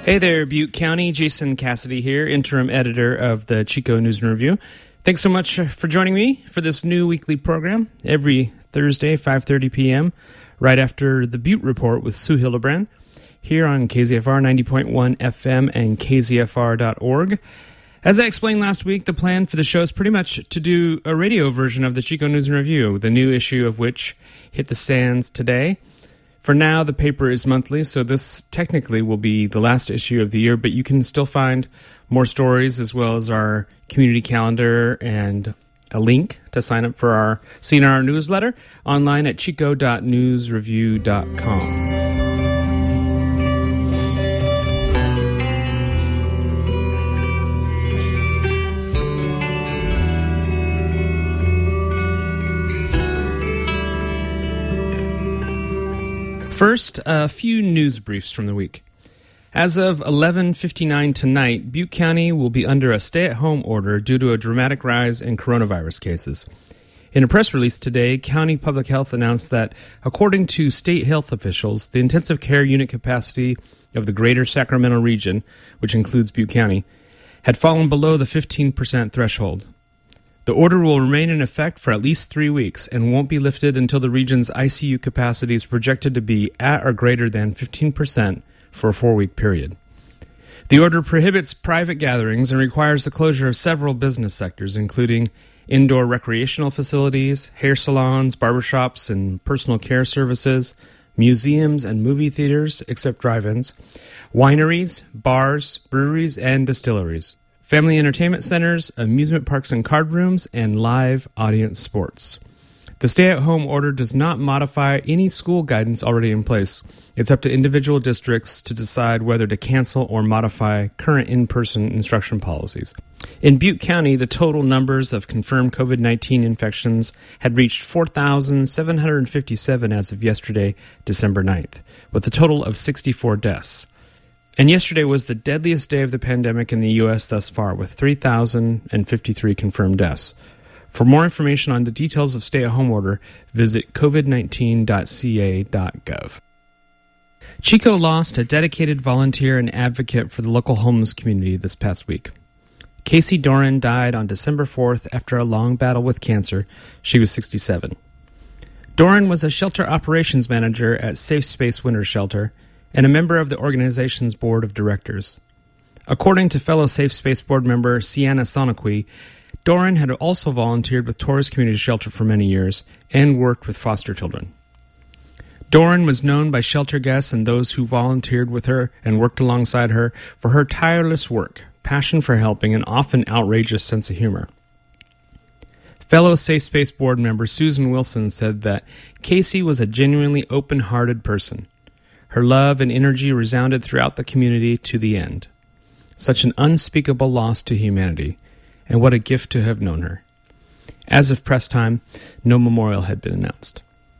Hey there, Butte County. Jason Cassidy here, interim editor of the Chico News and Review. Thanks so much for joining me for this new weekly program every Thursday, 5:30 p.m., right after the Butte Report with Sue Hildebrand, here on KZFR 90.1 FM and kzfr.org. As I explained last week, the plan for the show is pretty much to do a radio version of the Chico News and Review, the new issue of which hit the stands today. For now, the paper is monthly, so this technically will be the last issue of the year, but you can still find more stories as well as our community calendar and a link to sign up for our CNR newsletter online at chico.newsreview.com. First, a few news briefs from the week. As of 11:59 tonight, Butte County will be under a stay-at-home order due to a dramatic rise in coronavirus cases. In a press release today, County Public Health announced that, according to state health officials, the intensive care unit capacity of the greater Sacramento region, which includes Butte County, had fallen below the 15% threshold. The order will remain in effect for at least 3 weeks and won't be lifted until the region's ICU capacity is projected to be at or greater than 15% for a 4-week period. The order prohibits private gatherings and requires the closure of several business sectors, including indoor recreational facilities, hair salons, barbershops and personal care services, museums and movie theaters, except drive-ins, wineries, bars, breweries, and distilleries, family entertainment centers, amusement parks and card rooms, and live audience sports. The stay-at-home order does not modify any school guidance already in place. It's up to individual districts to decide whether to cancel or modify current in-person instruction policies. In Butte County, the total numbers of confirmed COVID-19 infections had reached 4,757 as of yesterday, December 9th, with a total of 64 deaths. And yesterday was the deadliest day of the pandemic in the U.S. thus far, with 3,053 confirmed deaths. For more information on the details of stay-at-home order, visit covid19.ca.gov. Chico lost a dedicated volunteer and advocate for the local homeless community this past week. Casey Doran died on December 4th after a long battle with cancer. She was 67. Doran was a shelter operations manager at Safe Space Winter Shelter and a member of the organization's board of directors. According to fellow Safe Space board member Sienna Sonoqui, Doran had also volunteered with Torres Community Shelter for many years and worked with foster children. Doran was known by shelter guests and those who volunteered with her and worked alongside her for her tireless work, passion for helping, and often outrageous sense of humor. Fellow Safe Space board member Susan Wilson said that Casey was a genuinely open-hearted person. Her love and energy resounded throughout the community to the end. Such an unspeakable loss to humanity, and what a gift to have known her. As of press time, no memorial had been announced.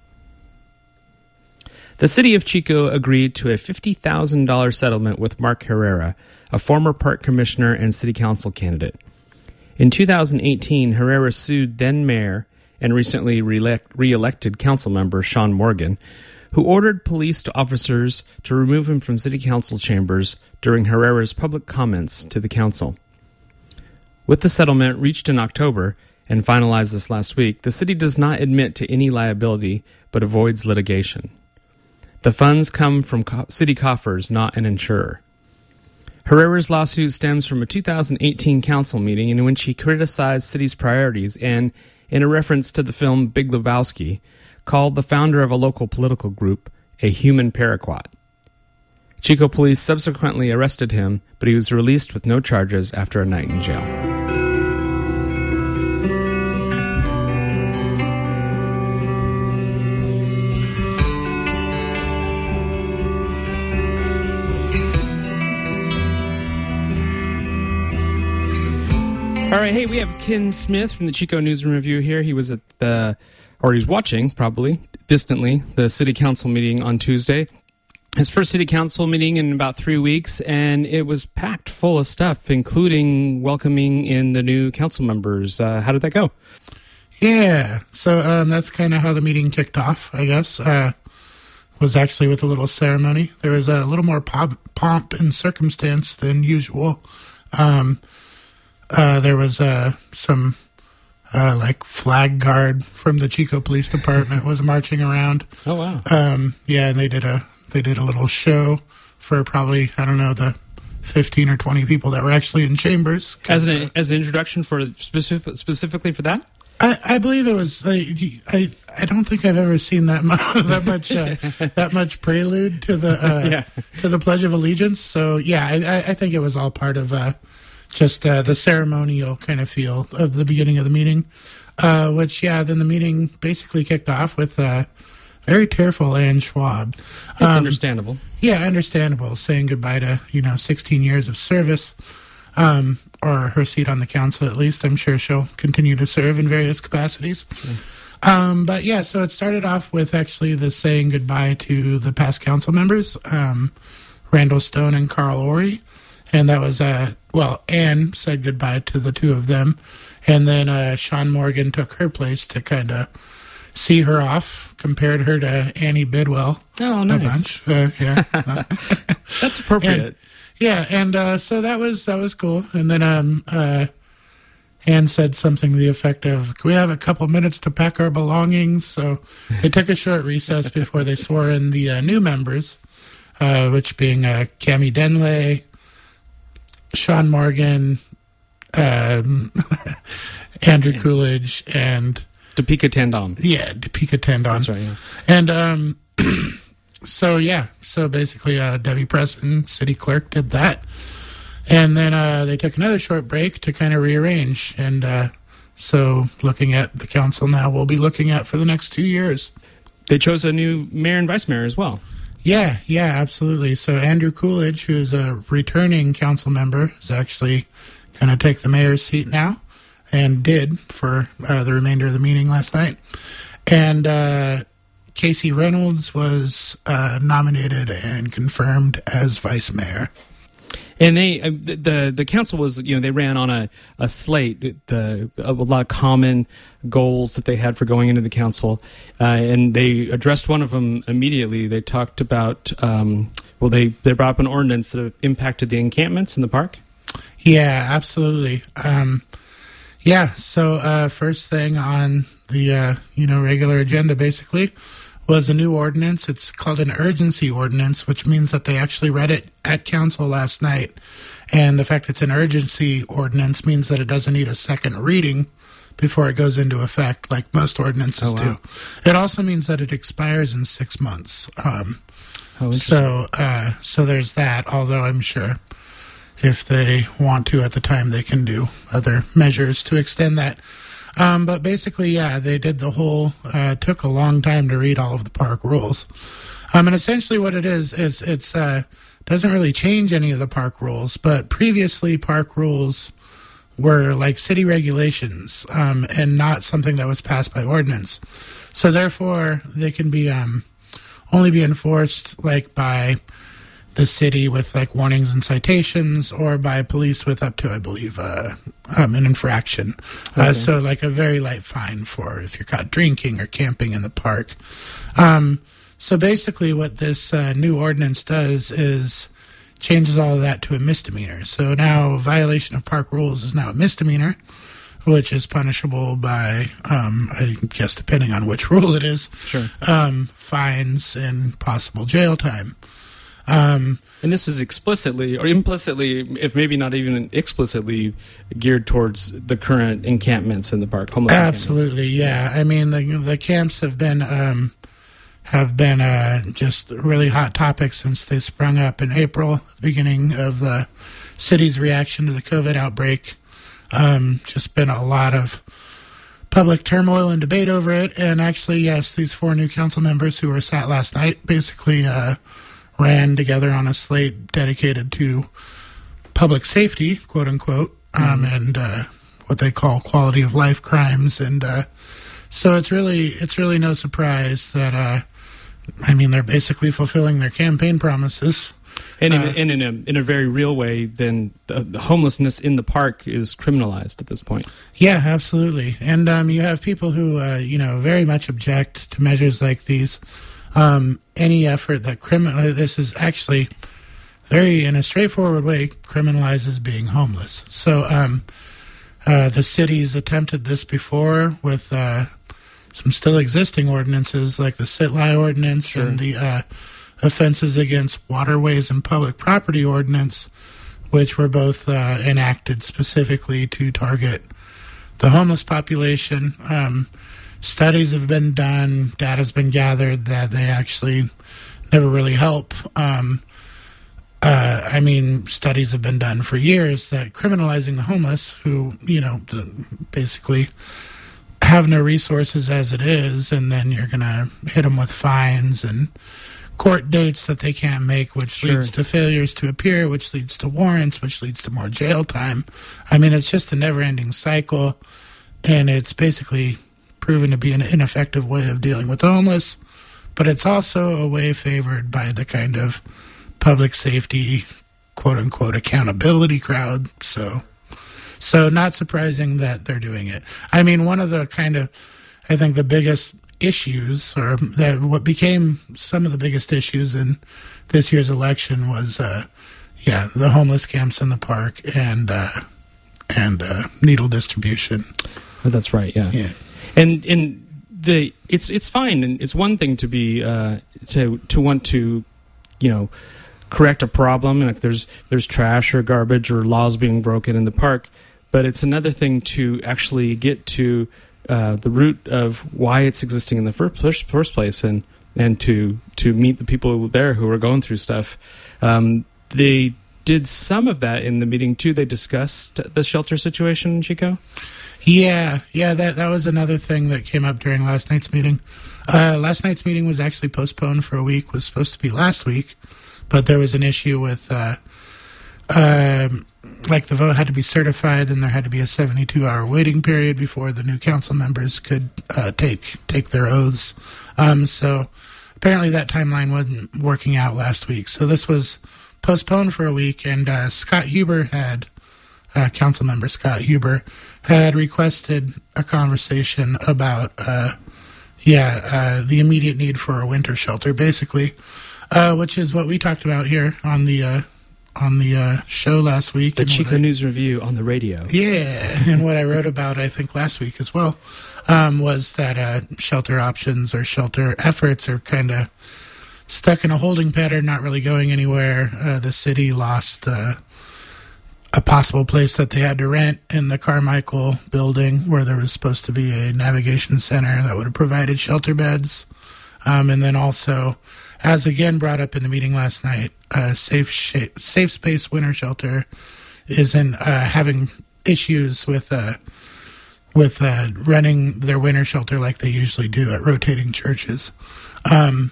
The city of Chico agreed to a $50,000 settlement with Mark Herrera, a former park commissioner and city council candidate. In 2018, Herrera sued then-mayor and recently re-elected council member Sean Morgan, who ordered police officers to remove him from city council chambers during Herrera's public comments to the council. With the settlement reached in October and finalized this last week, the city does not admit to any liability but avoids litigation. The funds come from city coffers, not an insurer. Herrera's lawsuit stems from a 2018 council meeting in which he criticized city's priorities and, in a reference to the film Big Lebowski, called the founder of a local political group a human paraquat. Chico police subsequently arrested him, but he was released with no charges after a night in jail. All right, hey, we have Ken Smith from the Chico News and Review here. He was at he's watching, probably, distantly, the city council meeting on Tuesday. His first city council meeting in about 3 weeks, and it was packed full of stuff, including welcoming in the new council members. How did that go? Yeah, so that's kind of how the meeting kicked off, I guess. was actually with a little ceremony. There was a little more pomp and circumstance than usual. There was some like flag guard from the Chico Police Department was marching around. Oh wow! Yeah, and they did a little show for probably, I don't know, the 15 or 20 people that were actually in chambers. As an introduction for specifically for that. I believe it was. I don't think I've ever seen that much prelude to the to the Pledge of Allegiance. So yeah, I think it was all part of just the ceremonial kind of feel of the beginning of the meeting. Which then the meeting basically kicked off with very tearful Ann Schwab. It's understandable. Yeah, understandable. Saying goodbye to 16 years of service. Or her seat on the council, at least. I'm sure she'll continue to serve in various capacities. But yeah, so it started off with actually the saying goodbye to the past council members, Randall Stone and Carl Orey. And that was, Anne said goodbye to the two of them. And then Sean Morgan took her place to kind of see her off, compared her to Annie Bidwell. Oh, nice. A bunch. Yeah. That's appropriate. So that was cool. And then Anne said something to the effect of, "Can we have a couple minutes to pack our belongings?" So they took a short recess before they swore in the new members, which being Cammie Denley, Sean Morgan, Andrew Coolidge, and Topeka Tandon. Yeah, Topeka Tandon. That's right, yeah. And so basically Debbie Preston, city clerk, did that. And then they took another short break to kind of rearrange. And so looking at the council now, we'll be looking at for the next 2 years. They chose a new mayor and vice mayor as well. Yeah, absolutely. So Andrew Coolidge, who's a returning council member, is actually going to take the mayor's seat now, and did for the remainder of the meeting last night. And Casey Reynolds was nominated and confirmed as vice mayor. And they, the council was, they ran on a slate, a lot of common goals that they had for going into the council, and they addressed one of them immediately. They talked about, they brought up an ordinance that impacted the encampments in the park. Yeah, absolutely. So first thing on the regular agenda basically was a new ordinance. It's called an urgency ordinance, which means that they actually read it at council last night. And the fact it's an urgency ordinance means that it doesn't need a second reading before it goes into effect, like most ordinances do. It also means that it expires in 6 months. So there's that, although I'm sure if they want to at the time, they can do other measures to extend that. But basically, they did the whole, took a long time to read all of the park rules. And essentially what it is it's doesn't really change any of the park rules, but previously park rules were like city regulations, and not something that was passed by ordinance. So therefore, they can be, only be enforced like by the city with like warnings and citations, or by police with up to, I believe, an infraction. Okay. So like a very light fine for if you're caught drinking or camping in the park. So basically what this new ordinance does is changes all of that to a misdemeanor. So now violation of park rules is now a misdemeanor, which is punishable by, I guess depending on which rule it is, sure, fines and possible jail time. And this is explicitly or implicitly, if maybe not even explicitly, geared towards the current encampments in the park. Homeless Absolutely, yeah. I mean, the camps have been just really hot topics since they sprung up in April, beginning of the city's reaction to the COVID outbreak. Just been a lot of public turmoil and debate over it. And actually, yes, these 4 new council members who were sat last night basically ran together on a slate dedicated to public safety, quote unquote, and what they call quality of life crimes. And so it's really no surprise that they're basically fulfilling their campaign promises. And in a very real way, then the homelessness in the park is criminalized at this point. Yeah, absolutely. And you have people who very much object to measures like these. any effort that this is actually very, in a straightforward way, criminalizes being homeless. So the city's attempted this before with some still existing ordinances like the sit-lie ordinance Sure. and the offenses against waterways and public property ordinance, which were both enacted specifically to target the homeless population. Studies have been done, data's been gathered that they actually never really help. Studies have been done for years that criminalizing the homeless, who, basically have no resources as it is, and then you're going to hit them with fines and court dates that they can't make, which Sure. leads to failures to appear, which leads to warrants, which leads to more jail time. I mean, it's just a never-ending cycle, and it's basically proven to be an ineffective way of dealing with the homeless, but it's also a way favored by the kind of public safety, quote-unquote, accountability crowd. So not surprising that they're doing it. I mean, one of the I think the biggest issues, or that what became some of the biggest issues in this year's election was, the homeless camps in the park and needle distribution. Oh, that's right. Yeah. And it's fine, and it's one thing to be to want to, correct a problem, and if there's trash or garbage or laws being broken in the park, but it's another thing to actually get to the root of why it's existing in the first place, and to meet the people there who are going through stuff. They did some of that in the meeting too. They discussed the shelter situation, Chico. Yeah, that was another thing that came up during last night's meeting. Last night's meeting was actually postponed for a week. Was supposed to be last week, but there was an issue with the vote had to be certified, and there had to be a 72-hour waiting period before the new council members could take their oaths. So apparently that timeline wasn't working out last week. So this was postponed for a week, and Council Member Scott Huber had requested a conversation about the immediate need for a winter shelter, basically, which is what we talked about here on the show last week. The Chico News Review on the radio. Yeah, and what I wrote about, I think, last week as well, was that shelter options or shelter efforts are kind of stuck in a holding pattern, not really going anywhere. The city lost a possible place that they had to rent in the Carmichael building, where there was supposed to be a navigation center that would have provided shelter beds. And then also, as again brought up in the meeting last night, Safe Space Winter Shelter isn't having issues with running their winter shelter like they usually do at rotating churches. So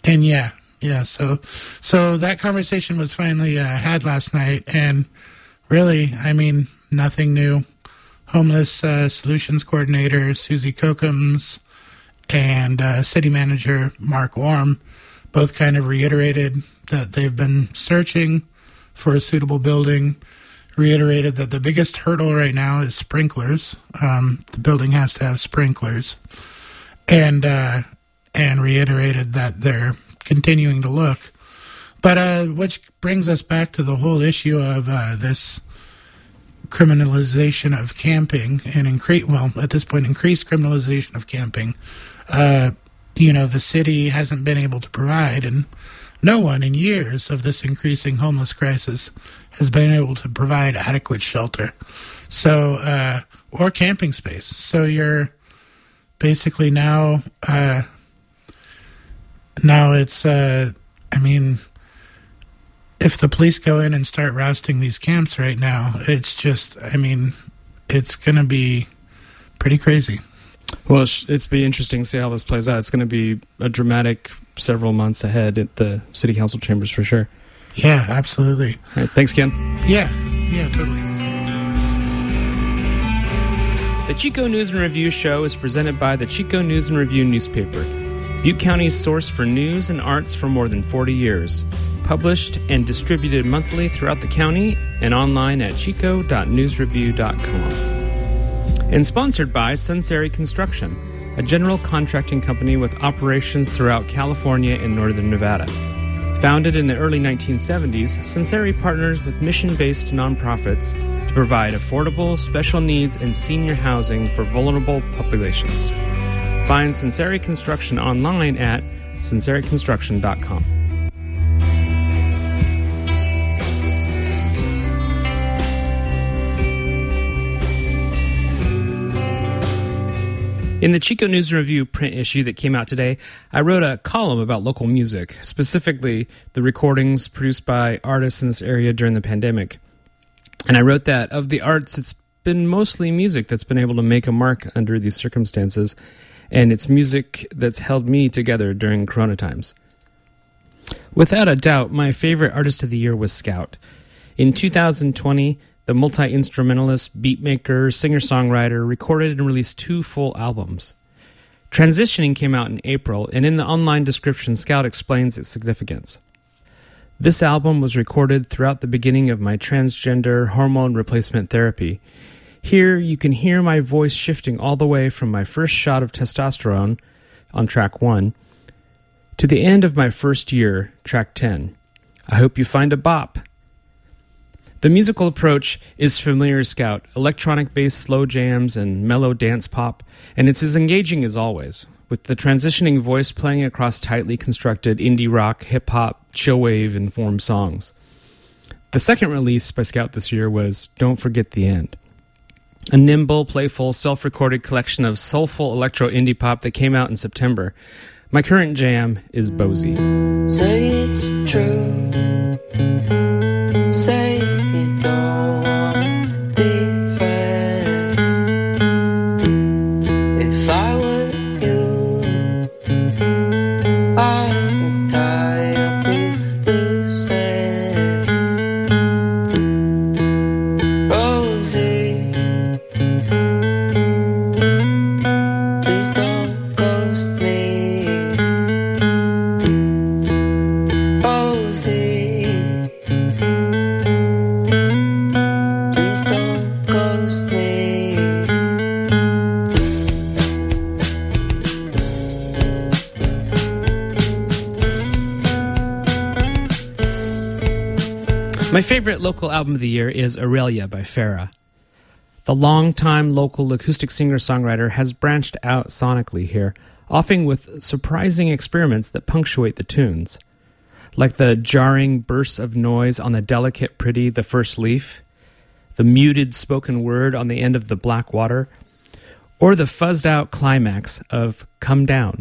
that conversation was finally had last night, and really, I mean, nothing new. Homeless Solutions Coordinator Susie Kokums and City Manager Mark Worm both kind of reiterated that they've been searching for a suitable building, reiterated that the biggest hurdle right now is sprinklers. The building has to have sprinklers, and reiterated that they're continuing to look. But which brings us back to the whole issue of this criminalization of camping and at this point, increased criminalization of camping. The city hasn't been able to provide, and no one in years of this increasing homeless crisis has been able to provide adequate shelter, or camping space. So you're basically now it's, if the police go in and start rousting these camps right now, it's just, it's going to be pretty crazy. Well, it's be interesting to see how this plays out. It's going to be a dramatic several months ahead at the city council chambers for sure. Yeah, absolutely. All right, thanks, Ken. Yeah, totally. The Chico News and Review show is presented by the Chico News and Review newspaper, Butte County's source for news and arts for more than 40 years. Published and distributed monthly throughout the county and online at chico.newsreview.com. And sponsored by Sunseri Construction, a general contracting company with operations throughout California and northern Nevada. Founded in the early 1970s, Sinceri partners with mission-based nonprofits to provide affordable, special needs, and senior housing for vulnerable populations. Find Sinceri Construction online at sincericonstruction.com. In the Chico News and Review print issue that came out today, I wrote a column about local music, specifically the recordings produced by artists in this area during the pandemic. And I wrote that of the arts, it's been mostly music that's been able to make a mark under these circumstances, and it's music that's held me together during Corona times. Without a doubt, my favorite artist of the year was Scout. In 2020, the multi-instrumentalist, beatmaker, singer-songwriter recorded and released 2 full albums. Transitioning came out in April, and in the online description, Scout explains its significance. This album was recorded throughout the beginning of my transgender hormone replacement therapy. Here, you can hear my voice shifting all the way from my first shot of testosterone, on track 1, to the end of my first year, track 10. I hope you find a bop. The musical approach is familiar as Scout, electronic-based slow jams and mellow dance pop, and it's as engaging as always, with the transitioning voice playing across tightly constructed indie rock, hip-hop, chillwave-informed songs. The second release by Scout this year was Don't Forget the End, a nimble, playful, self-recorded collection of soulful electro-indie pop that came out in September. My current jam is Bozy. Say it's true. Say you don't want to be friends. If I were you, I would tie up these loose ends. Rosie, please don't ghost me. Rosie, my favorite local album of the year is Aurelia by Farah. The longtime local acoustic singer-songwriter has branched out sonically here, often with surprising experiments that punctuate the tunes, like the jarring bursts of noise on the delicate pretty The First Leaf, the muted spoken word on the end of The Black Water, or the fuzzed-out climax of Come Down.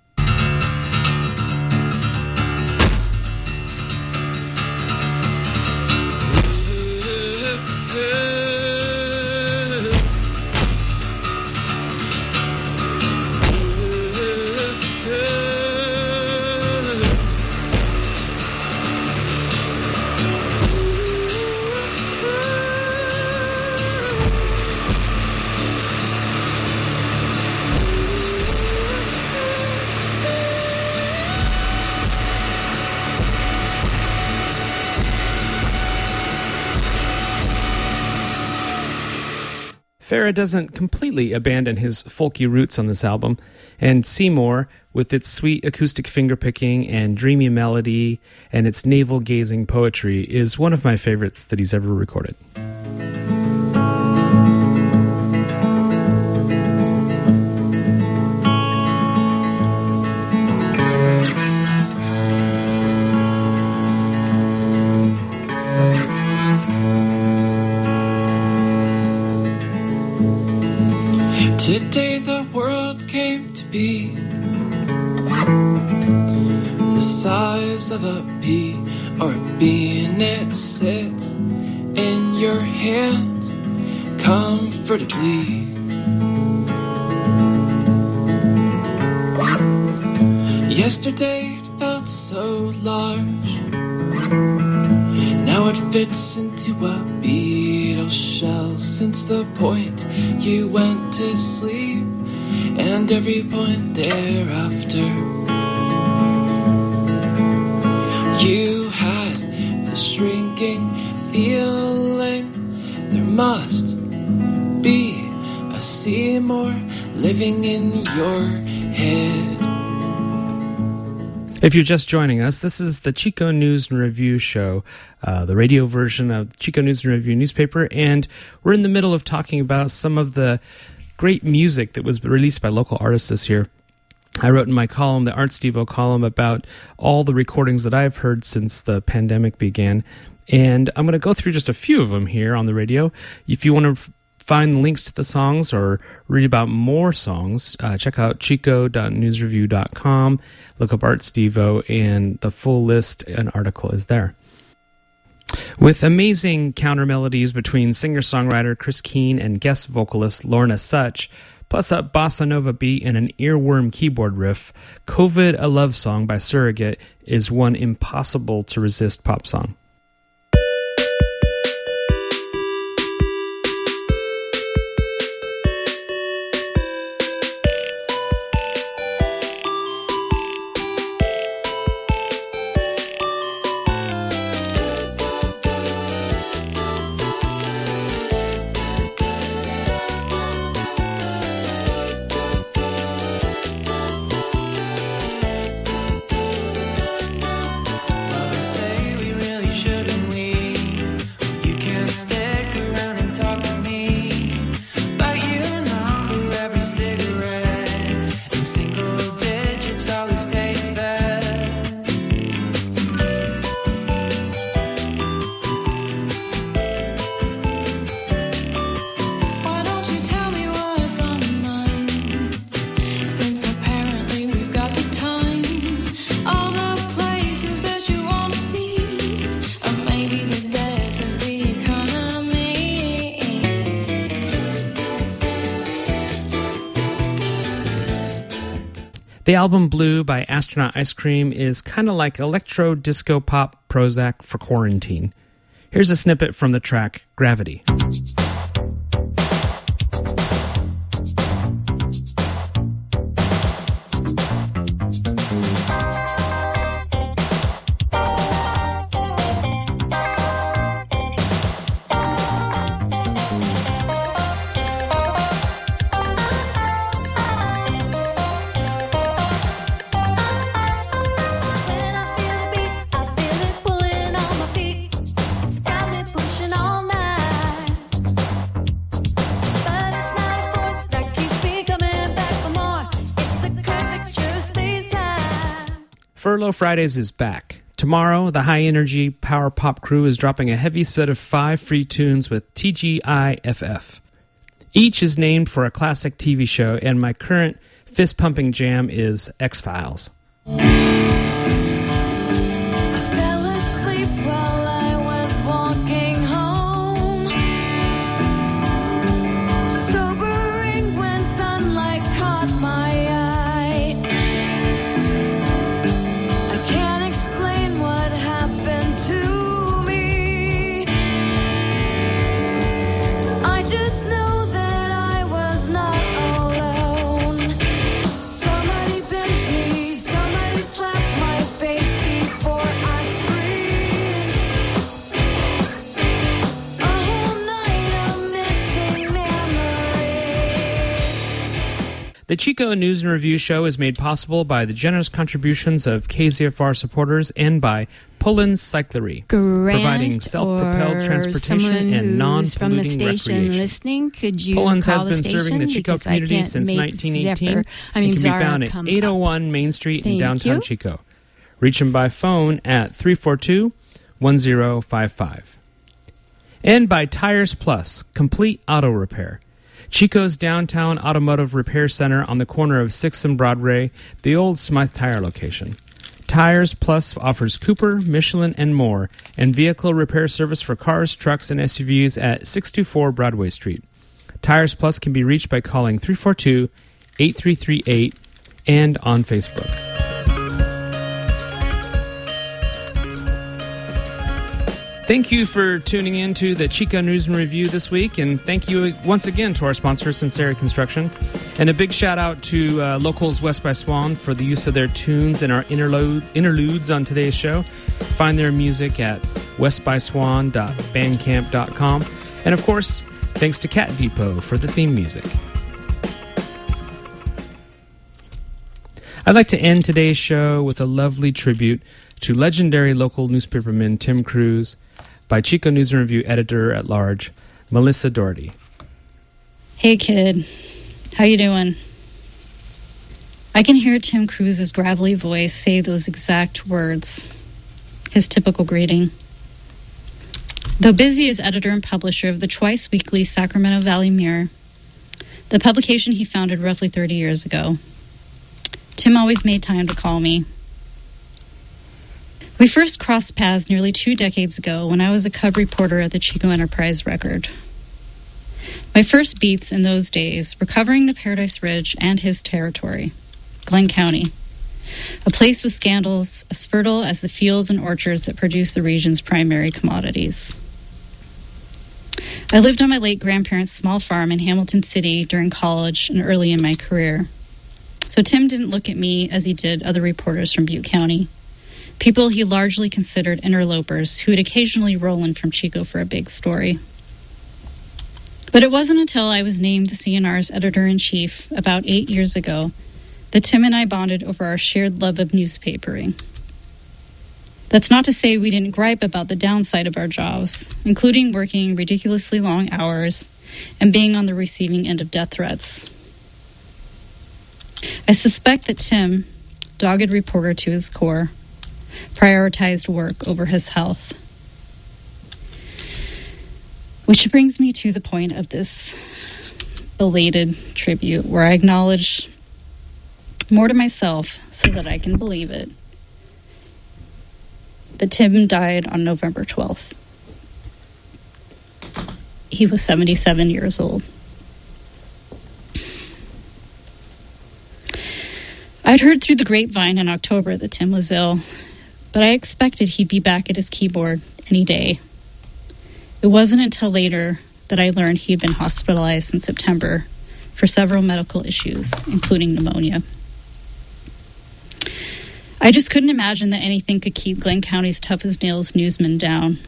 Farah doesn't completely abandon his folky roots on this album, and Seymour, with its sweet acoustic fingerpicking and dreamy melody and its navel-gazing poetry, is one of my favorites that he's ever recorded. Today the world came to be the size of a pea or a bean. It sits in your hand comfortably. Yesterday it felt so large. Now it fits into a beetle shell. Since the point you went to sleep and every point thereafter, you had the shrinking feeling there must be a Seymour living in your head. If you're just joining us, this is the Chico News and Review show, the radio version of Chico News and Review newspaper, and we're in the middle of talking about some of the great music that was released by local artists this year. I wrote in my column, the Arts Devo column, about all the recordings that I've heard since the pandemic began, and I'm going to go through just a few of them here on the radio. If you want to find links to the songs or read about more songs, check out chico.newsreview.com, look up Arts Devo, and the full list and article is there. With amazing counter melodies between singer-songwriter Chris Keane and guest vocalist Lorna Such, plus a bossa nova beat and an earworm keyboard riff, COVID A Love Song by Surrogate is one impossible to resist pop song. The album Blue by Astronaut Ice Cream is kind of like electro disco pop Prozac for quarantine. Here's a snippet from the track Gravity. Furlough Fridays is back. Tomorrow, the High Energy Power Pop crew is dropping a heavy set of 5 free tunes with TGIFF. Each is named for a classic TV show, and my current fist-pumping jam is X-Files. The Chico News and Review show is made possible by the generous contributions of KZFR supporters and by Pullens Cyclery, providing self-propelled transportation and non-polluting recreation. Listening, could you Pullens call has been serving the Chico community since 1918 and can be found at 801 Main Street in downtown Chico. Reach them by phone at 342-1055. And by Tires Plus, complete auto repair. Chico's downtown automotive repair center on the corner of 6th and Broadway, the old Smythe Tire location. Tires Plus offers Cooper, Michelin, and more, and vehicle repair service for cars, trucks, and SUVs at 624 Broadway Street. Tires Plus can be reached by calling 342-8338 and on Facebook. Thank you for tuning in to the Chico News and Review this week, and thank you once again to our sponsor, Sincere Construction. And a big shout out to locals West by Swan for the use of their tunes and our interludes on today's show. Find their music at westbyswan.bandcamp.com. And of course, thanks to Cat Depot for the theme music. I'd like to end today's show with a lovely tribute to legendary local newspaperman Tim Cruz by Chico News and Review editor-at-large Melissa Doherty. Hey kid, how you doing? I can hear Tim Cruz's gravelly voice say those exact words, his typical greeting. Though busy as editor and publisher of the twice-weekly Sacramento Valley Mirror, the publication he founded roughly 30 years ago, Tim always made time to call me. We first crossed paths nearly 2 decades ago when I was a cub reporter at the Chico Enterprise Record. My first beats in those days were covering the Paradise Ridge and his territory, Glenn County, a place with scandals as fertile as the fields and orchards that produce the region's primary commodities. I lived on my late grandparents' small farm in Hamilton City during college and early in my career. So Tim didn't look at me as he did other reporters from Butte County, people he largely considered interlopers who would occasionally roll in from Chico for a big story. But it wasn't until I was named the CNR's editor-in-chief about 8 years ago that Tim and I bonded over our shared love of newspapering. That's not to say we didn't gripe about the downside of our jobs, including working ridiculously long hours and being on the receiving end of death threats. I suspect that Tim, dogged reporter to his core, prioritized work over his health. Which brings me to the point of this belated tribute, where I acknowledge more to myself so that I can believe it, that Tim died on November 12th. He was 77 years old. I'd heard through the grapevine in October that Tim was ill, but I expected he'd be back at his keyboard any day. It wasn't until later that I learned he'd been hospitalized in September for several medical issues, including pneumonia. I just couldn't imagine that anything could keep Glenn County's tough-as-nails newsmen down.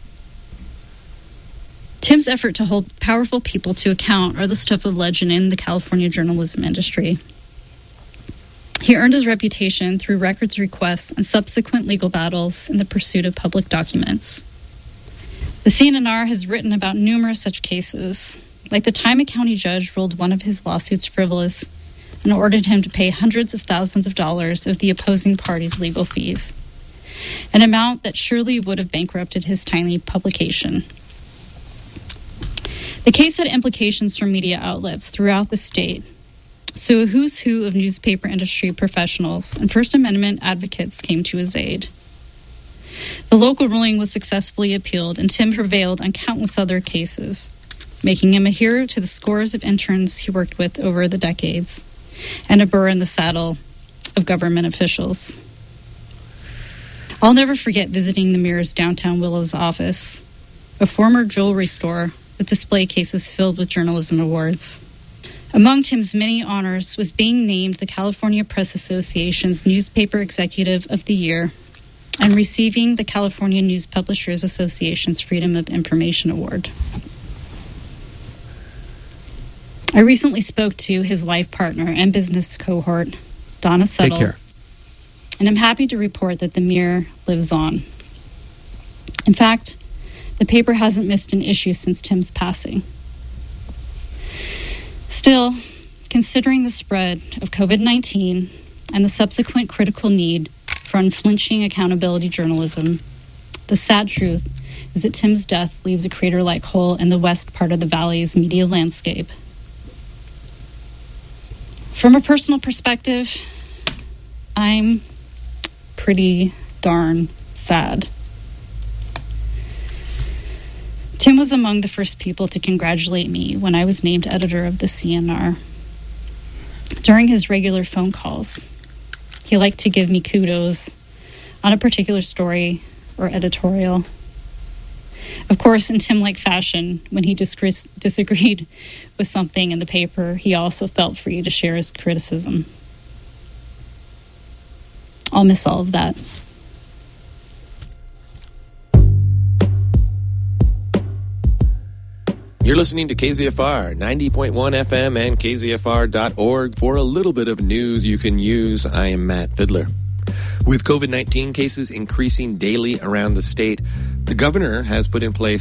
Tim's effort to hold powerful people to account are the stuff of legend in the California journalism industry. He earned his reputation through records requests and subsequent legal battles in the pursuit of public documents. The CNR has written about numerous such cases, like the time a county judge ruled one of his lawsuits frivolous and ordered him to pay hundreds of thousands of dollars of the opposing party's legal fees, an amount that surely would have bankrupted his tiny publication. The case had implications for media outlets throughout the state, so a who's who of newspaper industry professionals and First Amendment advocates came to his aid. The local ruling was successfully appealed, and Tim prevailed on countless other cases, making him a hero to the scores of interns he worked with over the decades, and a burr in the saddle of government officials. I'll never forget visiting the Mirror's downtown Willows office, a former jewelry store with display cases filled with journalism awards. Among Tim's many honors was being named the California Press Association's Newspaper Executive of the Year and receiving the California News Publishers Association's Freedom of Information Award. I recently spoke to his life partner and business cohort, Donna Settle, Take care. And I'm happy to report that the Mirror lives on. In fact, the paper hasn't missed an issue since Tim's passing. Still, considering the spread of COVID-19 and the subsequent critical need for unflinching accountability journalism, the sad truth is that Tim's death leaves a crater-like hole in the west part of the valley's media landscape. From a personal perspective, I'm pretty darn sad. Tim was among the first people to congratulate me when I was named editor of the CNR. During his regular phone calls, he liked to give me kudos on a particular story or editorial. Of course, in Tim-like fashion, when he disagreed with something in the paper, he also felt free to share his criticism. I'll miss all of that. You're listening to KZFR 90.1 FM and KZFR.org for a little bit of news you can use. I am Matt Fiddler. With COVID-19 cases increasing daily around the state, the governor has put in place